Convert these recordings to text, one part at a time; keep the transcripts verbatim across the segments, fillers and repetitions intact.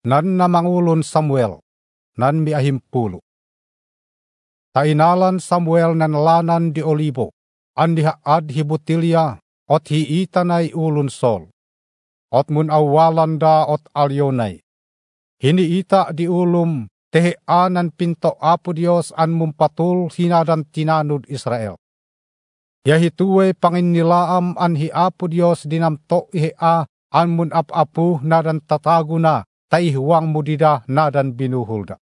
nan namangulon Samuel, nan miahimpulo. Tainalan Samuel nan lanan di Olibo, andihaad hibutilya, ot hiitanay ulon Sol. Ot mun awalan da ot alyonay. Hiniita di ulum, teheanan pinto Apo Dios an mumpatul hinadan tinanud Israel. Yahituwe panginnilaam an hi Apo Dios dinamto ihea an mun ap-apu nadan tataguna taihwang mudida nadan binuhulda.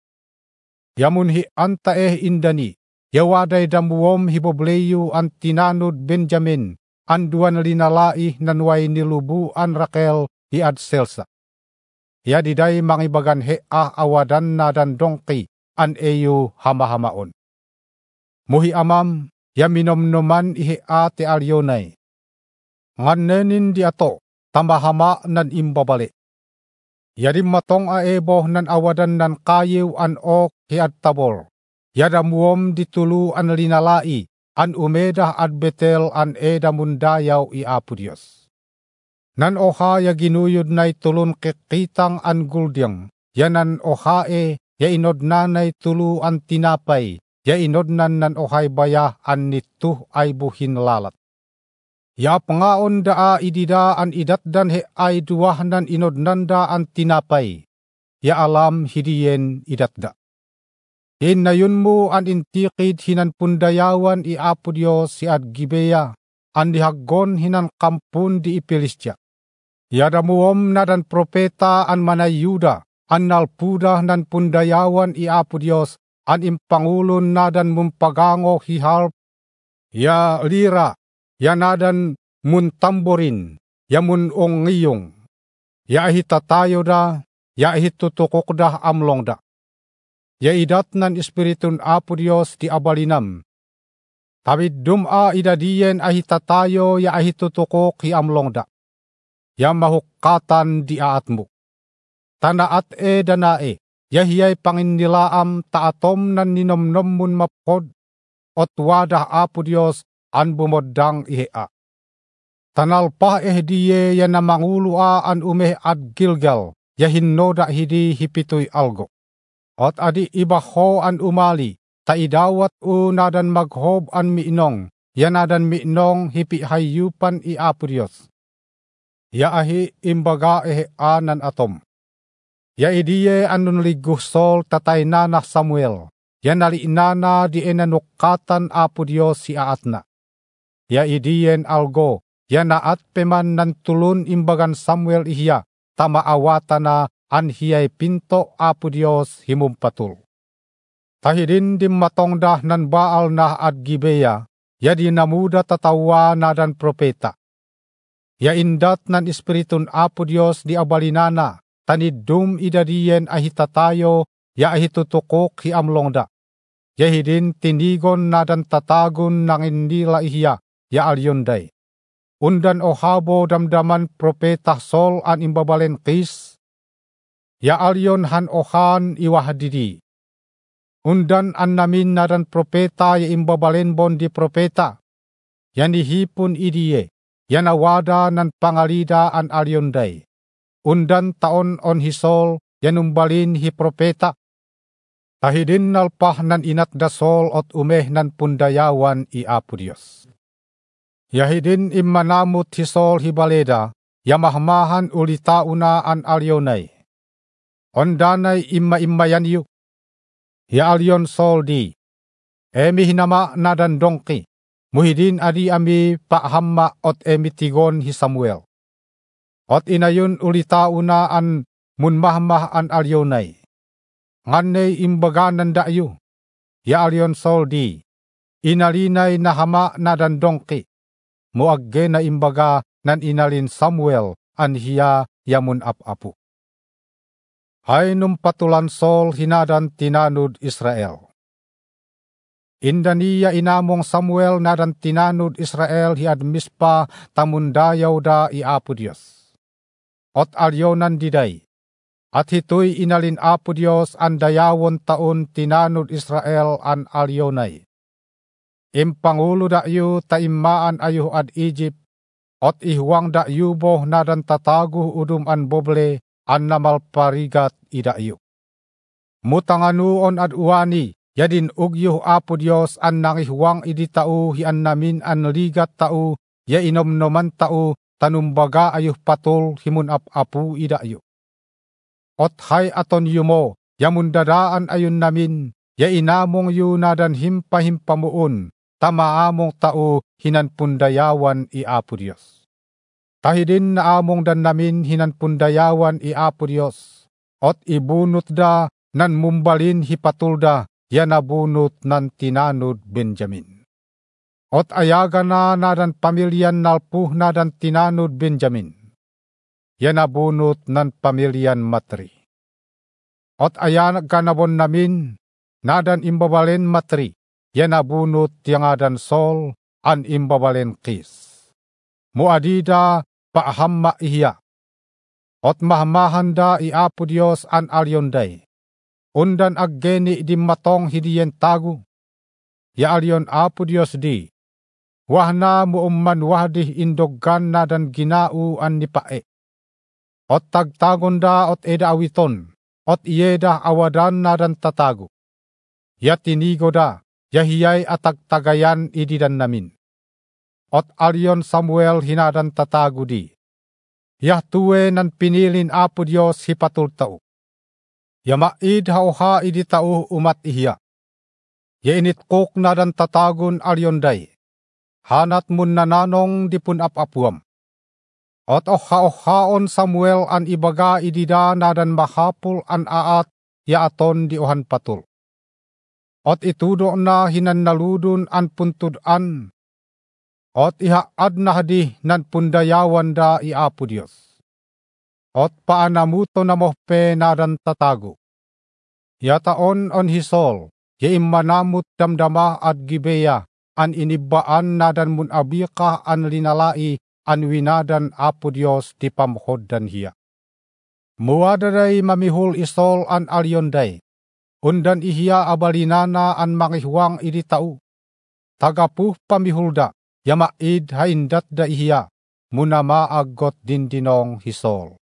Yamun hi anta eh indani, yawaday damuom hibobleyu an tinanud Benjamin, an duan linalai nanway nilubu an Rakel hi Adselsa. Yadiday mangibagan hea awadan nadan dongki an eyu hamahamaon. Muhi amam, yaminomnoman ihea te alyonay. Nganenin di ato, tamahama nan imbabali. Yadim matong aebo nan awadan nan kayiw an ok hiad tabor. Yadamuom ditulu an linalai, an umedah ad Betel an edamundayaw i Apo Dios. Nan oha ya ginuyod nay tulun kikitang an guldyang, yanan oha e, ya inod nanay tulu an tinapay, ya inod nan nan ohay baya an nituh ay buhin lalat. Ya pangaon daa idida an idatdan he ay duwah nan inod nanda an tinapay, ya alam hidiyen idatda. Hinayon mo an intikid hinan pundayawan i Apo Dios si ad Gibeya, an dihaggon hinan kampun di Ipilistya. Yadamuom nadan propeta an manayuda, an nalpuda nan pundayawan i Apo Dios, an impangulon nadan mumpagango hihalp, ya lira, ya nadan muntamborin, ya munongiyong, ya ahitatayo da, ya ahitutukok da amlong da. Ya idat nan Espiritun Apo Dios di abalinam. Tabid duma idadiyen ahitatayo ya ahitutukok hi amlong da. Ya mahukatan di aatmo. Tanaat e danae, ya hiyay panginnilaam taatom nan ninomnom mun mapod, ot wadah Apo Dios an bumoddang ihea. Tanalpah eh diye ya namangulua an umeh ad Gilgal, ya hinnoda hidi hipitoy algo. Ot adi ibaho an umali, taidawat u nadan maghob an miinong, ya nadan miinong hipi hayupan i Apo Dios. Ya ahi imbaga ehe anan atom. Ya idiye anun liguh Sol tatay nanah Samuel, ya naliinana di enanukatan Apo Dios si aatna. Ya idiyen algo, ya naat peman nan tulun imbagan Samuel ihya, tamaawatana an hiyay pinto Apo Dios himumpatul. Tahidin dimmatongdah nan Baal na ad Gibeya, ya dinamuda tatawa nadan propeta. Ya indat nan Espiritun Apo Dios di abalinana, tanidum idadiyen ahitatayo, ya ahitutukok hi amlongda. Ya hidin tinigon nadan tatagun nang indila ihya, ya alyonday. Undan ohabo damdaman propeta Sol an imbabalen kis, ya alyon han ohan iwahdidi. Undan an namin nadan propeta ya imbabalen bon di propeta, ya nihipun idiye, ya nawada nan pangalida an alyonday. Undan taon on hisol, ya numbalin hi propeta. Tahidin nalpah nan inat da Sol ot umeh nan pundayawan i Apo Dios. Yahidin immanamut hisol hibaleda, ya mahmahan ulitauna an alyonay. Ondanay imma-immayan yu. Ya alyon Sol di. Emi hinama nadan dongki. Muhidin adi ami pahamma ot emitigon hi Samuel. Ot inayon ulitauna an munmahmah an alyonay. Nganay imbaganan da yu. Ya alyon Sol di. Inalinay nahama nadan dongki. Muagge na imbaga nan inalin Samuel an hiya yamun ap-apu. Hay numpatulan Sol hinadan tinanud Israel. Indaniya inamong Samuel nadan tinanud Israel hiad Mispa tamundayaw da i Apo Dios. Ot alyonan diday. At hito'y inalin Apo Dios an dayawon taon tinanud Israel an alyonay. Impangulo da yu taimmaan ayuh ad Egypt, ot ihwang da yuboh nadan tataguh udum an boble an namalparigat idaayo. Mutanganuon at uwani, yadin ugyo Apo Dios an nangihuwang idi tao hian namin an ligat tao, ya inomnoman tao, tanumbaga ayuh patul himun ap-apu idaayo. Ot hay aton yumo, yamun dadaan ayun namin, ya inamong yu nadan himpa-himpamuon, tamaamong tao hinan pundayawan i Apo Dios. Tahidin na among dan namin hinan pundayawan i Apo Dios, ot ibunot da nan mumbalin hipatulda, ya nabunot nan tinanud Benjamin. Ot ayaga na nadan pamilyan nalpuh nadan tinanud Benjamin, ya nabunot nan pamilyan Matri. Ot ayaga nabon namin, nadan imbabalen Matri, ya nabunot tiyangadan Sol, an imbabalen Kis. Muadida paahamma ihiya. Ot mahmahanda i Apo Dios an alyonday. Undan aggeni di matong hidiyen tagu. Ya alyon Apo Dios di. Wahna muumman wahdih indoggan na dan ginau an nipae. Ot tagtagon da ot eda awiton. Ot iyeda awadan na dan tatagu. Ya tinigo da. Ya hiyay atagtagayan ididan namin. Ot alyon Samuel hinadan tatagu di. Ya tuwe nan pinilin Apo Dios hipatul tao. Ya maid hauha idi tao umat ihiya. Ya initkok na dan tatagun alyonday. Hanat mun nananong dipun ap-apuam. Ot oha-ohaon Samuel an ibaga idida na dan mahapul an aat ya aton di ohan patul. Ot itudo na hinan naludun an puntudan. Ot ihaad na hadih nan pundayawan da i Apo Dios. Ot paanamuto na mohpe nadan tatago. Yataon on hisol, ya immanamut damdama at gibeya, an inibaan nadan mun abika an linalai, an winadan Apo Dios di pamhoddan hiya. Muadaday mamihul isol an alyonday, undan ihiya abalinana an mangihuang idi tau. Tagapuh pamihulda, ya maid haindat da ihiya, munama aggot dindinong hisol.